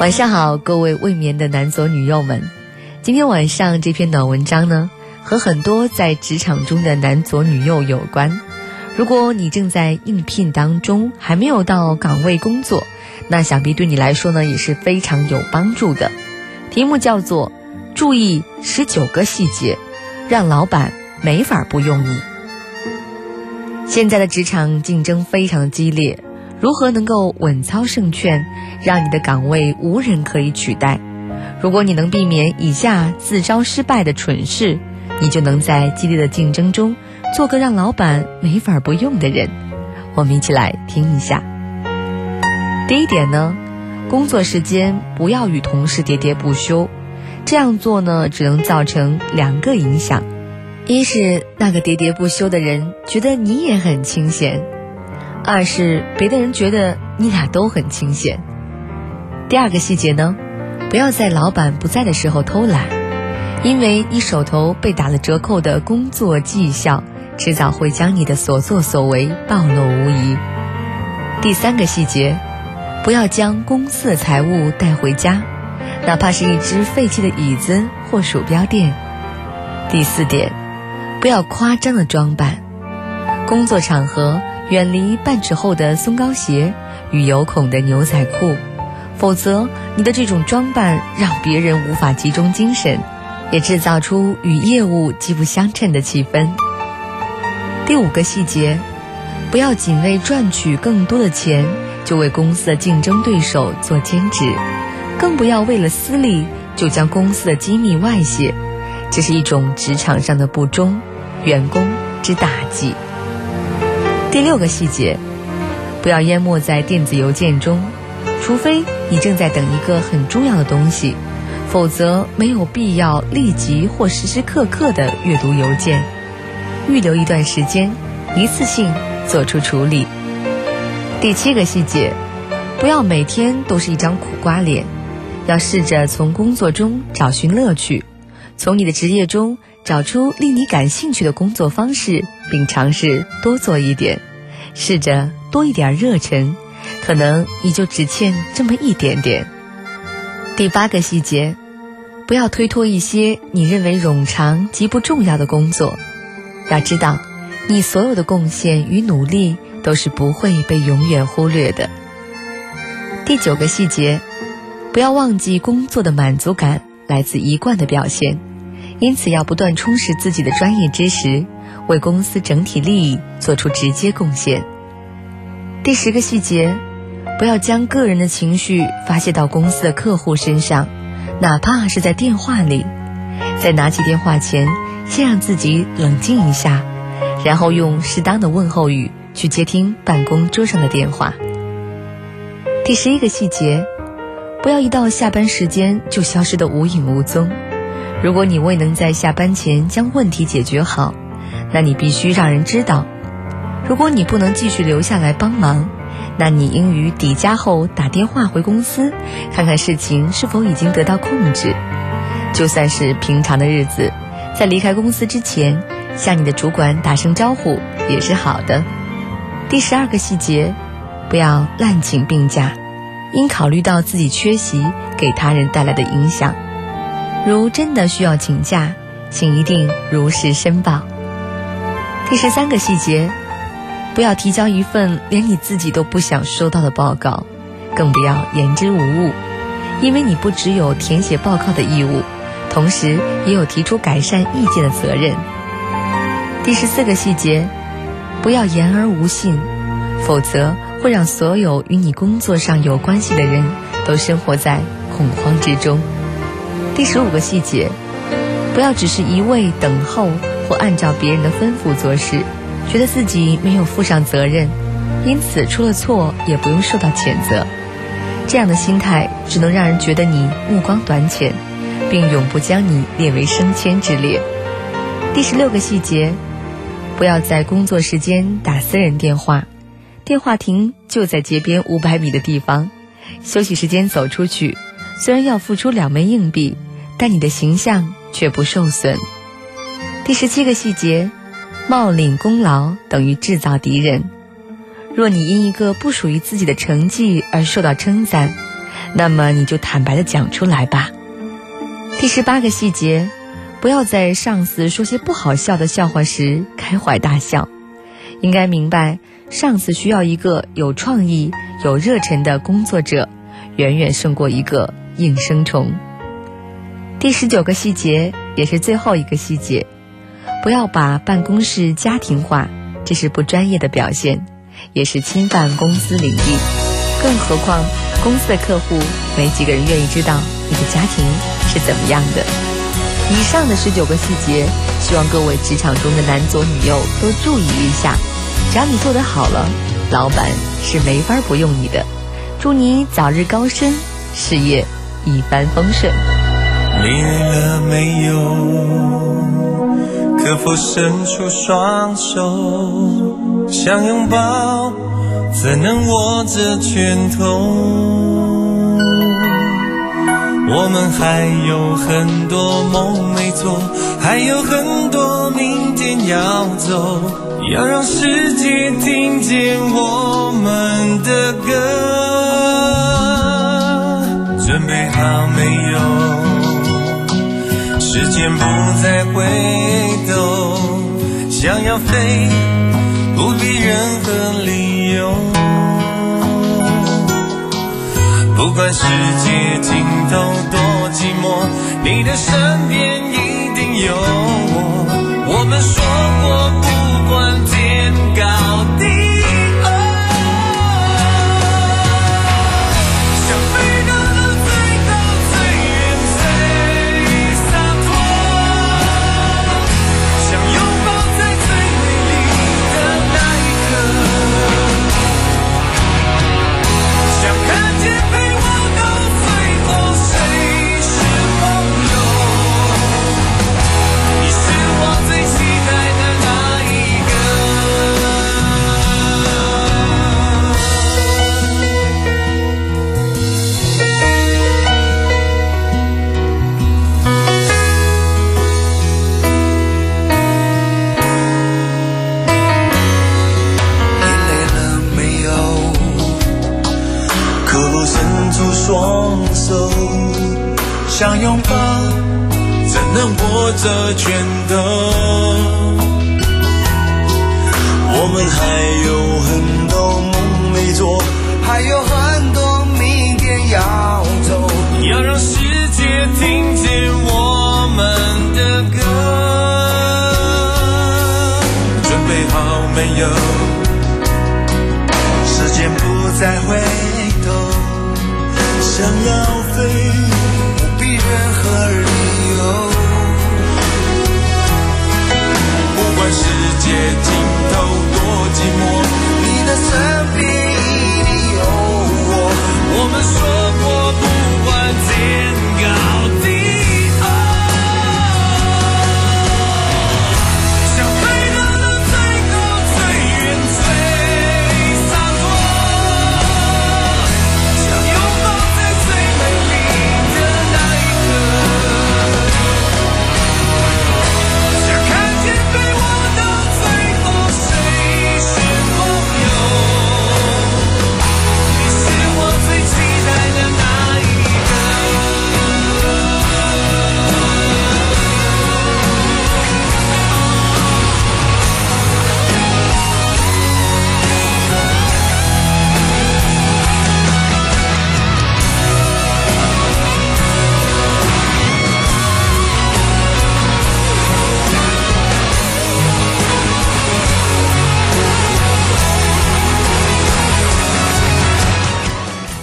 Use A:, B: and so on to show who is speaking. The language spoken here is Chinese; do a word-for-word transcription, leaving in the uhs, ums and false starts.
A: 晚上好，各位未眠的男左女右们。今天晚上这篇暖文章呢，和很多在职场中的男左女右有关。如果你正在应聘当中，还没有到岗位工作，那想必对你来说呢也是非常有帮助的。题目叫做注意十九个细节，让老板没法不用你。现在的职场竞争非常激烈，如何能够稳操胜券，让你的岗位无人可以取代？如果你能避免以下自招失败的蠢事，你就能在激烈的竞争中做个让老板没法不用的人。我们一起来听一下。第一点呢，工作时间不要与同事喋喋不休，这样做呢只能造成两个影响。一是那个喋喋不休的人觉得你也很清闲，二是别的人觉得你俩都很清闲。第二个细节呢，不要在老板不在的时候偷懒，因为你手头被打了折扣的工作绩效，迟早会将你的所作所为暴露无遗。第三个细节，不要将公司的财物带回家，哪怕是一只废弃的椅子或鼠标垫。第四点，不要夸张的装扮，工作场合远离半尺厚的松糕鞋与有孔的牛仔裤，否则你的这种装扮让别人无法集中精神，也制造出与业务极不相称的气氛。第五个细节，不要仅为赚取更多的钱就为公司的竞争对手做兼职，更不要为了私利就将公司的机密外泄，这是一种职场上的不忠，员工之大忌。第六个细节，不要淹没在电子邮件中，除非你正在等一个很重要的东西，否则没有必要立即或时时刻刻地阅读邮件，预留一段时间，一次性做出处理。第七个细节，不要每天都是一张苦瓜脸，要试着从工作中找寻乐趣，从你的职业中找出令你感兴趣的工作方式，并尝试多做一点，试着多一点热忱，可能你就只欠这么一点点。第八个细节，不要推脱一些你认为冗长极不重要的工作，要知道你所有的贡献与努力都是不会被永远忽略的。第九个细节，不要忘记工作的满足感来自一贯的表现，因此要不断充实自己的专业知识，为公司整体利益做出直接贡献。第十个细节，不要将个人的情绪发泄到公司的客户身上，哪怕是在电话里。在拿起电话前，先让自己冷静一下，然后用适当的问候语去接听办公桌上的电话。第十一个细节，不要一到下班时间就消失得无影无踪。如果你未能在下班前将问题解决好，那你必须让人知道。如果你不能继续留下来帮忙，那你应于抵家后打电话回公司，看看事情是否已经得到控制。就算是平常的日子，在离开公司之前，向你的主管打声招呼也是好的。第十二个细节，不要滥请病假，应考虑到自己缺席给他人带来的影响。如真的需要请假，请一定如实申报。第十三个细节，不要提交一份连你自己都不想收到的报告，更不要言之无物，因为你不只有填写报告的义务，同时也有提出改善意见的责任。第十四个细节，不要言而无信，否则会让所有与你工作上有关系的人都生活在恐慌之中。第十五个细节，不要只是一味等候或按照别人的吩咐做事，觉得自己没有负上责任，因此出了错也不用受到谴责。这样的心态只能让人觉得你目光短浅，并永不将你列为升迁之列。第十六个细节，不要在工作时间打私人电话，电话亭就在街边五百米的地方，休息时间走出去，虽然要付出两枚硬币，但你的形象却不受损。第十七个细节，冒领功劳等于制造敌人。若你因一个不属于自己的成绩而受到称赞， 那么你就坦白地讲出来吧。第十八个细节，不要在上司说些不好笑的笑话时开怀大笑，应该明白上司需要一个有创意、有热忱的工作者，远远胜过一个应声虫。第十九个细节，也是最后一个细节，不要把办公室家庭化，这是不专业的表现，也是侵犯公司领域。更何况公司的客户没几个人愿意知道你的家庭是怎么样的。以上的十九个细节，希望各位职场中的男左女右都注意一下，只要你做得好了，老板是没法不用你的。祝你早日高升，事业一帆风顺。
B: 你累了没有？可否伸出双手，想拥抱怎能握着拳头？我们还有很多梦没做，还有很多明天要走，要让世界听见我们的歌。准备好没有？时间不再回头，想要飞不必任何理由，不管世界尽头多寂寞，你的身边一定有我。我们说过不管天高地厚，想飞到那最高最远最洒脱，想拥抱在最美丽的那一刻，想看见陪我到最后谁是朋友，你是我最期待的那一个。你累了没有？可否伸出双手，想拥抱怎能握着拳头？我们还有很多梦没做，还有很多明天要走，要让世界听见我们的歌。准备好没有？时间不再回头，想要飞不必任何理由，不管世界尽头多寂寞，你的身